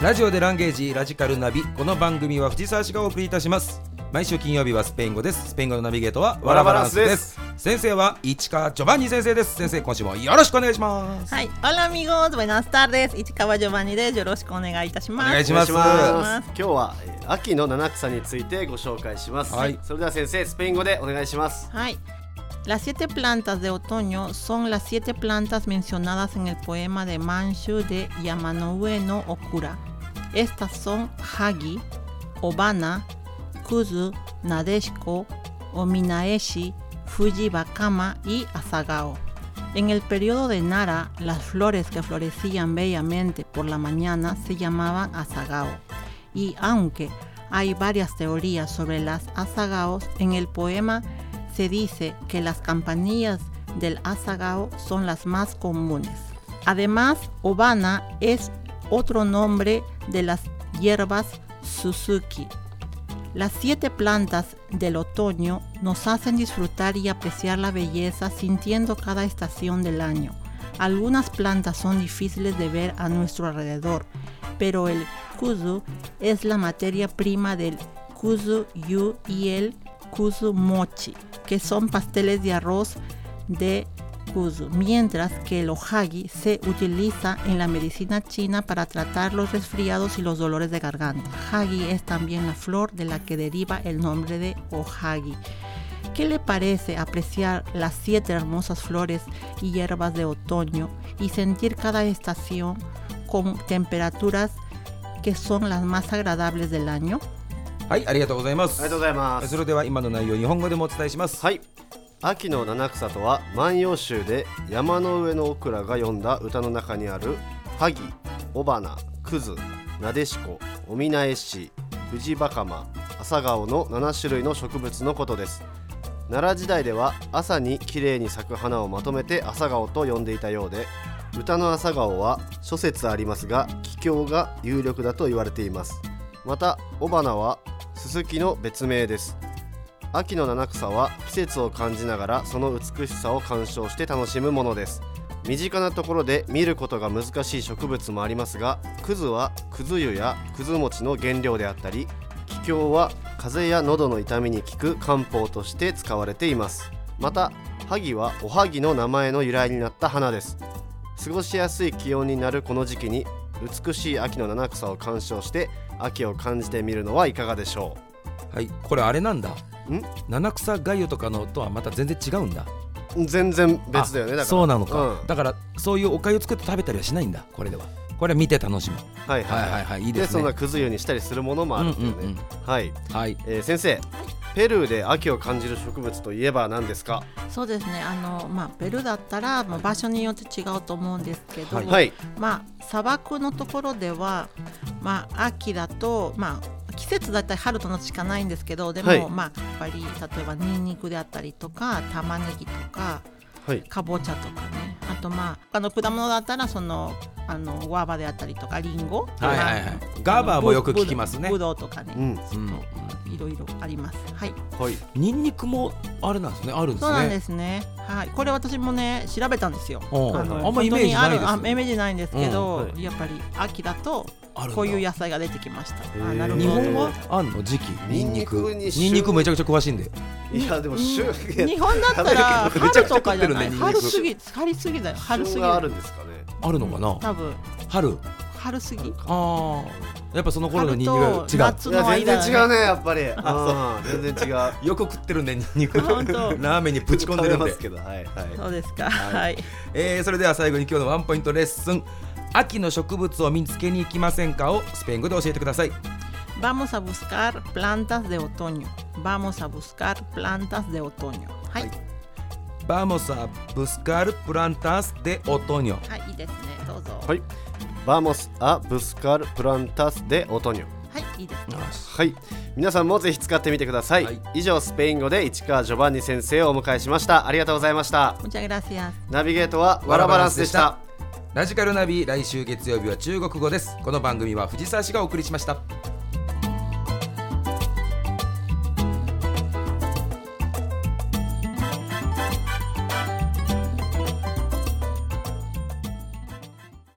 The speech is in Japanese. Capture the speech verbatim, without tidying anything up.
ラジオでランゲージラジカルナビ。この番組は藤沢市がお送りいたします。毎週金曜日はスペイン語です。スペイン語のナビゲートはワラバランスです。先生は市川ジョバンニ先生です。先生、今週もよろしくお願いします。 はい、Hola amigos, buenas tardes. 市川ジョバンニです。よろしくお願いいたします。 お願いします。 今日は秋の七草についてご紹介します。はい、それでは先生、スペイン語でお願いします。 はい。Las siete plantas de otoño son las siete plantas mencionadas en el poema de Manchu de Yamanoue no Okura. Estas son Hagi, Obana, Kuzu, Nadeshiko, Ominaeshi, Fujibakama y Asagao. En el periodo de Nara, las flores que florecían bellamente por la mañana se llamaban Asagao. Y aunque hay varias teorías sobre las Asagaos, en el poema se dice que las campanillas del Asagao son las más comunes. Además, Obana es otro nombre de las hierbas Suzuki. Las siete plantas del otoño nos hacen disfrutar y apreciar la belleza sintiendo cada estación del año. Algunas plantas son difíciles de ver a nuestro alrededor, pero el kuzu es la materia prima del kuzu-yu y el kuzu mochi, que son pasteles de arroz de kuzu, mientras que el ohagi se utiliza en la medicina china para tratar los resfriados y los dolores de garganta. Hagi es también la flor de la que deriva el nombre de ohagi. ¿Qué le parece apreciar las siete hermosas flores y hierbas de otoño y sentir cada estación con temperaturas que son las más agradables del año? はい、ありがとうございます。 ありがとうございます。 それでは今の内容、日本語でもお伝えします。 はい、秋の七草とは万葉集で山の上のオクラが詠んだ歌の中にあるハギ、オバナ、クズ、ナデシコ、オミナエシ、フジバカマ、アサガオのなな種類の植物のことです。奈良時代では朝にきれいに咲く花をまとめてアサガオと呼んでいたようで、歌のアサガオは諸説ありますが桔梗が有力だと言われています。またオバナはススキの別名です。秋の七草は季節を感じながらその美しさを鑑賞して楽しむものです。身近なところで見ることが難しい植物もありますが、クズはクズ湯やクズ餅の原料であったり、桔梗は風邪や喉の痛みに効く漢方として使われています。またハギはおはぎの名前の由来になった花です。過ごしやすい気温になるこの時期に美しい秋の七草を鑑賞して秋を感じてみるのはいかがでしょう。はい、これあれなんだ。 ん七草がゆとかのとはまた全然違うんだ。 全然別だよね。だからそうなのか、 うん、 だからそういうお粥作って食べたりはしないんだ。これではこれは見て楽しむ。 はいはいはい、はい、いいですね。でそんなくず湯にしたりするものもあるんだよね、うんうんうん、はい、はいえー、先生、ペルーで秋を感じる植物といえば何ですか？ そうですね、あの、まあ、ペルーだったら、まあ、場所によって違うと思うんですけど、 はい、 まあ、砂漠のところでは、まあ、秋だと、まあ、季節だったら春と夏しかないんですけど、でも、はい、まあ、やっぱり例えばニンニクであったりとか玉ねぎとか、はい、かぼちゃとかね、あとまあ他の果物だったらそのあのグアバであったりとかリンゴ、 はいはいはい、ガーバーもよく聞きますね。 ブドウとかね、 うんうん、いろいろあります。はい、 はい、ニンニクもあれなんですね。あるんですね。 そうなんですね。はい、これ私もね調べたんですよ。 あのあんまイメージないです、ね、 あイメージないんですけど、 うんはい、 やっぱり秋だとこういう野菜が出てきました。あ、なるほど。 日本はあんの時期ニンニクニンニクめちゃくちゃ詳しいんで。 いやでも日本だったら春とかじゃない。春過ぎ春過ぎだよ。春過ぎがあるんですかね。 あるのかな。 多分春春過ぎ。 ああ、やっぱその頃のニンニクが違う。 夏の間、ね、 いや全然違うねやっぱり。あ全然違う。 よく食ってるねニンニク。ラーメンにぶち込んでるんで。 ますけど、はいはい。 そうですか。はい。はい、 えー、それでは最後に今日のワンポイントレッスン。秋の植物を見つけに行きませんかをスペイン語で教えてください。 Vamos a buscar plantas de otoño. Vamos a buscar plantas de otoño. はい。はい、 Vamos a buscar plantas de otoño. はい、いいですね。どうぞ。 はい。Vamos a buscar plantas de otoño. はい、いいですね。 はい。皆さんもぜひ使ってみてください。はい、以上スペイン語で市川ジョバンニ先生をお迎えしました。ありがとうございました。 Muchas gracias。 ナビゲートはワラバランスでした。 ラジカルナビ、来週月曜日は中国語です。この番組は藤沢市がお送りしました。